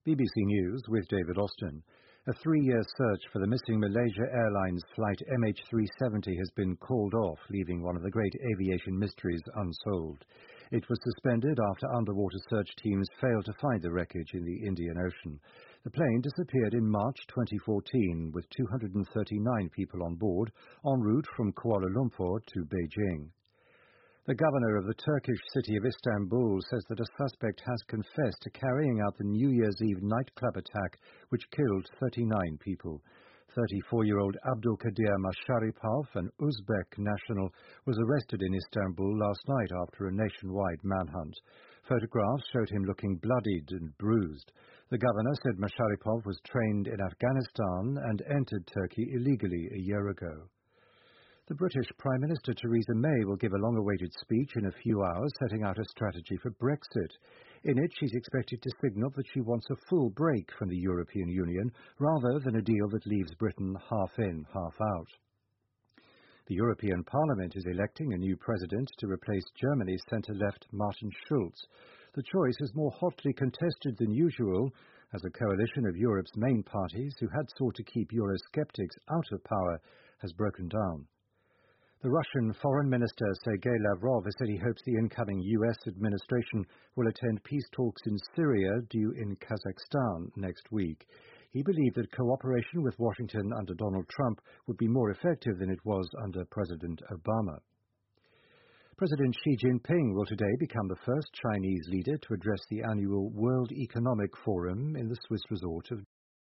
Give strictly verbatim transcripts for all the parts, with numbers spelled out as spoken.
B B C News with David Austin. A three-year search for the missing Malaysia Airlines flight M H three seventy has been called off, leaving one of the great aviation mysteries unsolved. It was suspended after underwater search teams failed to find the wreckage in the Indian Ocean. The plane disappeared in March twenty fourteen with two hundred thirty-nine people on board, en route from Kuala Lumpur to Beijing. The governor of the Turkish city of Istanbul says that a suspect has confessed to carrying out the New Year's Eve nightclub attack which killed thirty-nine people. thirty-four-year-old Abdulkadir Masharipov, an Uzbek national, was arrested in Istanbul last night after a nationwide manhunt. Photographs showed him looking bloodied and bruised. The governor said Masharipov was trained in Afghanistan and entered Turkey illegally a year ago. The British Prime Minister Theresa May will give a long-awaited speech in a few hours setting out a strategy for Brexit. In it, she's expected to signal that she wants a full break from the European Union rather than a deal that leaves Britain half in, half out. The European Parliament is electing a new president to replace Germany's centre-left Martin Schulz. The choice is more hotly contested than usual, as a coalition of Europe's main parties who had sought to keep Eurosceptics out of power has broken down. The Russian Foreign Minister Sergei Lavrov has said he hopes the incoming U S administration will attend peace talks in Syria due in Kazakhstan next week. He believed that cooperation with Washington under Donald Trump would be more effective than it was under President Obama. President Xi Jinping will today become the first Chinese leader to address the annual World Economic Forum in the Swiss resort of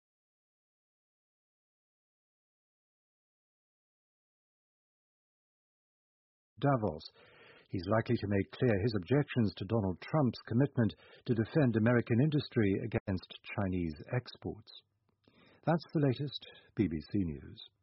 Davos. He's likely to make clear his objections to Donald Trump's commitment to defend American industry against Chinese exports. That's the latest B B C News.